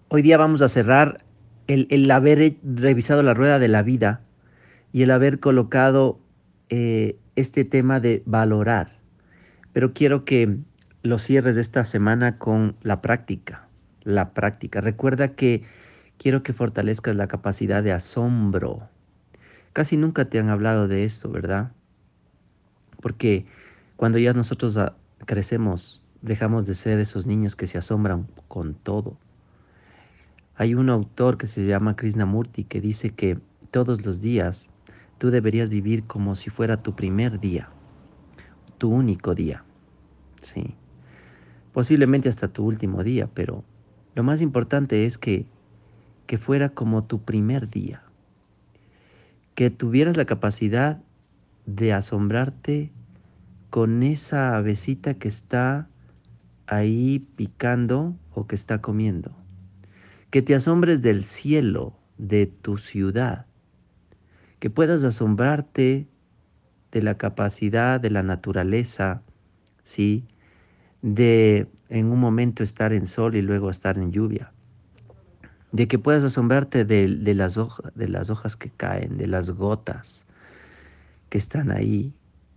Hoy día vamos a cerrar el haber revisado la rueda de la vida y el haber colocado este tema de valorar. Pero quiero que lo cierres de esta semana con la práctica. La práctica. Recuerda que quiero que fortalezcas la capacidad de asombro. Casi nunca te han hablado de esto, ¿verdad? Porque cuando ya nosotros crecemos, dejamos de ser esos niños que se asombran con todo. Hay un autor que se llama Krishnamurti que dice que todos los días tú deberías vivir como si fuera tu primer día, tu único día, sí. Posiblemente hasta tu último día, pero lo más importante es que fuera como tu primer día, que tuvieras la capacidad de asombrarte con esa avecita que está ahí picando o que está comiendo, que te asombres del cielo de tu ciudad, que puedas asombrarte de la capacidad de la naturaleza, ¿sí? De en un momento estar en sol y luego estar en lluvia, de que puedas asombrarte de de las hojas que caen, de las gotas que están ahí.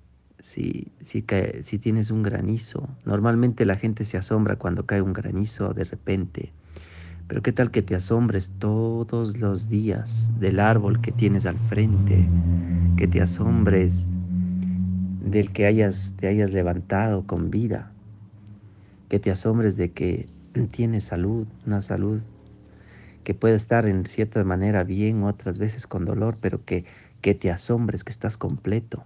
Si tienes un granizo, normalmente la gente se asombra cuando cae un granizo de repente, pero ¿qué tal que te asombres todos los días del árbol que tienes al frente? Que te asombres del que te hayas levantado con vida, que te asombres de que tienes salud, una salud que puede estar en cierta manera bien, otras veces con dolor, pero que te asombres que estás completo,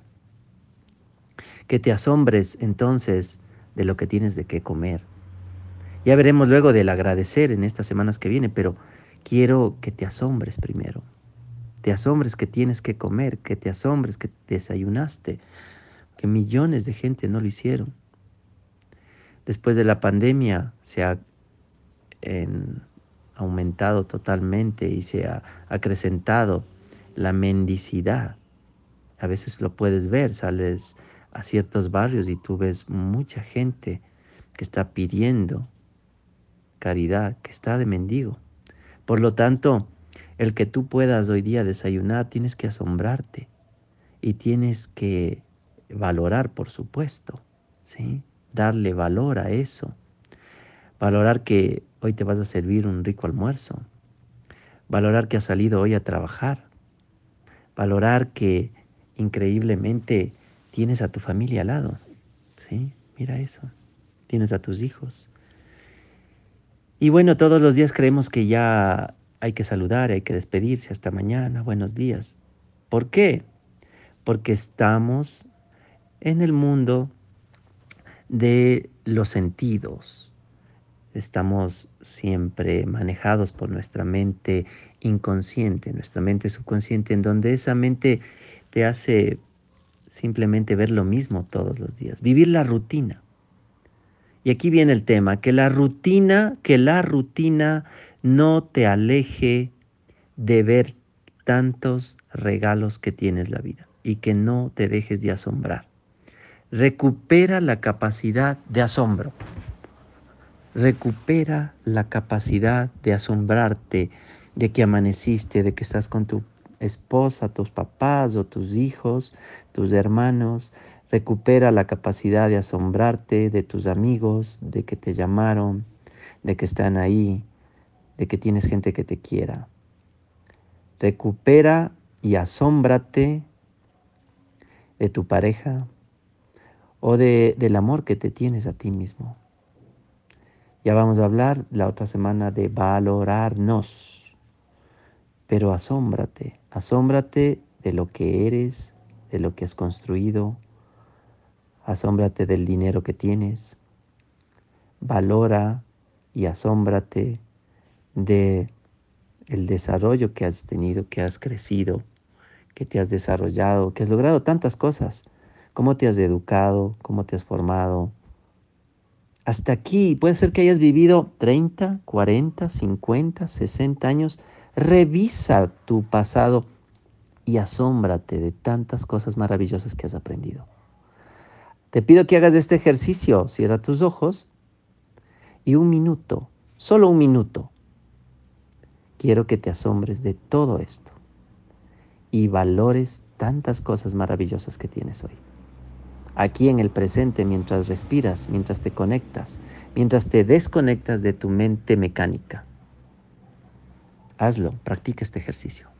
que te asombres entonces de lo que tienes de qué comer. Ya veremos luego del agradecer en estas semanas que vienen, pero quiero que te asombres primero. Te asombres que tienes que comer, que te asombres que desayunaste, que millones de gente no lo hicieron. Después de la pandemia se ha en- aumentado totalmente y se ha acrecentado la mendicidad. A veces lo puedes ver, sales a ciertos barrios y tú ves mucha gente que está pidiendo caridad, que está de mendigo. Por lo tanto, el que tú puedas hoy día desayunar, tienes que asombrarte y tienes que valorar, por supuesto, ¿sí? Darle valor a eso. Valorar que hoy te vas a servir un rico almuerzo. Valorar que has salido hoy a trabajar. Valorar que increíblemente tienes a tu familia al lado. ¿Sí? Mira eso. Tienes a tus hijos. Y bueno, todos los días creemos que ya hay que saludar, hay que despedirse. Hasta mañana. Buenos días. ¿Por qué? Porque estamos en el mundo de los sentidos. Estamos siempre manejados por nuestra mente inconsciente, nuestra mente subconsciente, en donde esa mente te hace simplemente ver lo mismo todos los días, vivir la rutina. Y aquí viene el tema, que la rutina no te aleje de ver tantos regalos que tienes la vida y que no te dejes de asombrar. Recupera la capacidad de asombro. Recupera la capacidad de asombrarte de que amaneciste, de que estás con tu esposa, tus papás o tus hijos, tus hermanos. Recupera la capacidad de asombrarte de tus amigos, de que te llamaron, de que están ahí, de que tienes gente que te quiera. Recupera y asómbrate de tu pareja o del amor que te tienes a ti mismo. Ya vamos a hablar la otra semana de valorarnos, pero asómbrate, asómbrate de lo que eres, de lo que has construido, asómbrate del dinero que tienes, valora y asómbrate de el desarrollo que has tenido, que has crecido, que te has desarrollado, que has logrado tantas cosas, cómo te has educado, cómo te has formado. Hasta aquí, puede ser que hayas vivido 30, 40, 50, 60 años. Revisa tu pasado y asómbrate de tantas cosas maravillosas que has aprendido. Te pido que hagas este ejercicio. Cierra tus ojos y un minuto, solo un minuto, quiero que te asombres de todo esto y valores tantas cosas maravillosas que tienes hoy. Aquí en el presente, mientras respiras, mientras te conectas, mientras te desconectas de tu mente mecánica. Hazlo, practica este ejercicio.